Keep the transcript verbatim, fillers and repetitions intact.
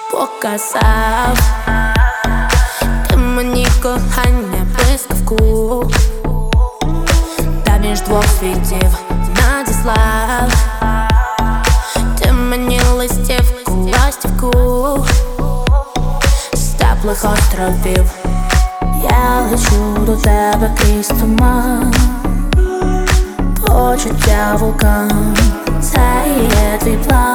показав ти мені кохання блискавку, та між двох світів надіслав ти мені листівку, ластівку з теплих островів. Я лечу до тебе крізь туман, почуття вулкан, це є твій план.